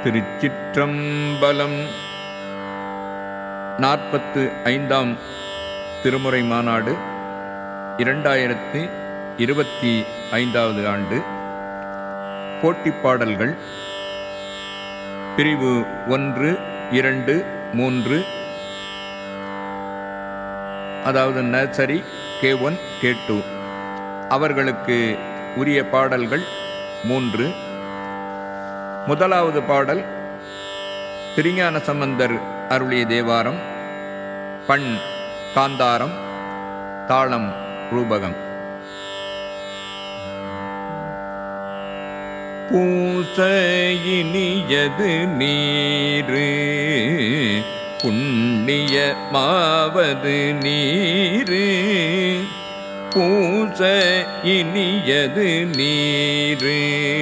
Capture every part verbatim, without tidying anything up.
திருச்சிற்றம்பலம். நாற்பத்து ஐந்தாம் திருமுறை மாநாடு இரண்டாயிரத்து இருபத்தி ஐந்தாவது ஆண்டு. போட்டிப் பாடல்கள் பிரிவு ஒன்று, இரண்டு, மூன்று, அதாவது nursery K one K two அவர்களுக்கு உரிய பாடல்கள் மூன்று. முதலாவது பாடல் திருஞான சம்பந்தர் அருளிய தேவாரம், பண் காந்தாரம், தாளம் ரூபகம். பூசையினியது நீரு புண்ணிய மாவது நீரு, பூசையினியது நீரு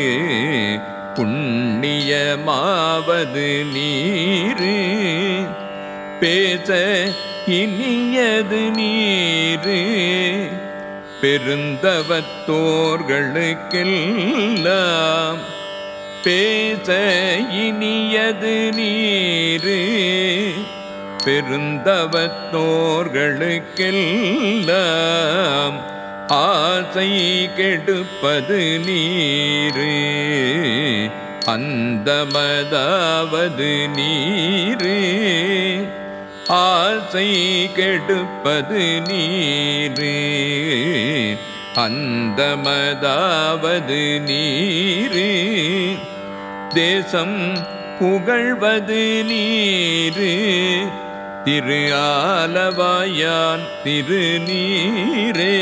புண்ணியமாவது நீரு, பேச இனியது நீரு பெருந்தவத்தோர்களுக்கெல்லாம், பேச இனியது நீரு பெருந்தவத்தோர்களுக்கெல்லாம், ஆசை கெடுப்பது நீரு அந்தமதாவது நீரு, ஆசை கெடுப்பது நீரு அந்தமதாவது நீரு, தேசம் புகழ்வது நீரு திரு ஆலவாயான் திருநீரே,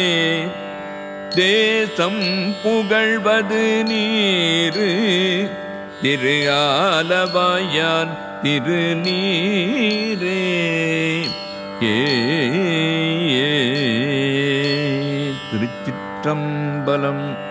தேசம் புகழ்வது நீரு திரு ஆலவாயான் திருநீரே. ஏ திருச்சிற்றம்பலம்.